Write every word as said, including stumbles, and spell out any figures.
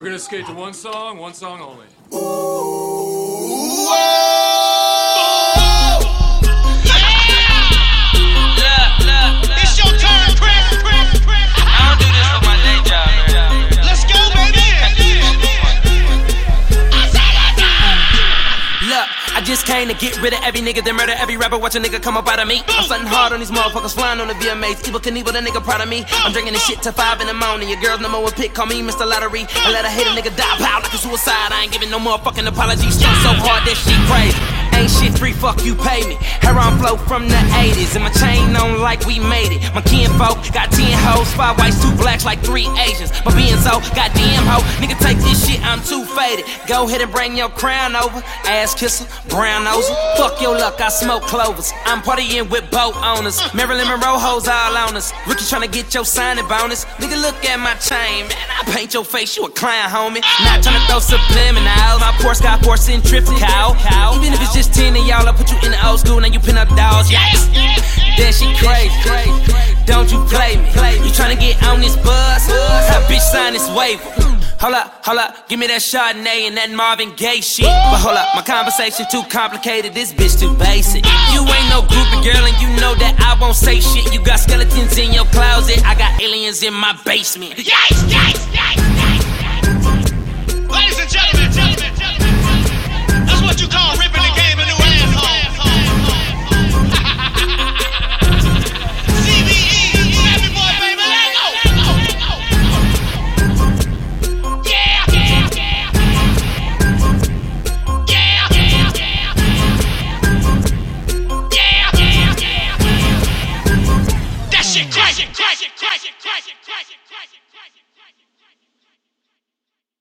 We're gonna skate to one song, one song only. It's your turn, Chris. Chris, Chris. I don't do this for my day job, man. Let's go, baby. Look, I just came to get rid of every nigga that murder every rapper. Watch a nigga come up out of me. I'm stunting hard on these motherfuckers flying on the V M As. Evil Knievel, the nigga proud of me. I'm drinking this shit till five in the morning. Your girl's number one pick, call me Mister Lottery. I let her hit a nigga die, pow, like a suicide. I ain't giving no more fucking apologies. Stunt so hard, that shit crazy. Ain't shit free, fuck you pay me. Hair on flow from the eighties, and my chain on like we made it. My kinfolk got ten hoes, five whites, two blacks, like three Asians. My Benzo, goddamn hoe, nigga take this shit, I'm too faded. Go ahead and bring your crown over, ass kisser, brown noser. Fuck your luck, I smoke clovers. I'm partying with boat owners. Marilyn Monroe hoes all on us. Ricky tryna get your signing bonus. Nigga, look at my chain, man. I paint your face, you a clown, homie. Not tryna throw subliminals. My Porsche got four centrifugal. Even if it's just ten of y'all, I put you in the old school, now you pin up dolls. Yes, that shit crazy. Don't you play me? You tryna get on this bus? Her bitch sign this waiver. Hold up, hold up, give me that Chardonnay and that Marvin Gaye shit. But hold up, my conversation too complicated, this bitch too basic. You ain't no groupie girl and you know that I won't say shit. You got skeletons in your closet, I got aliens in my basement. Yes, yes, yes.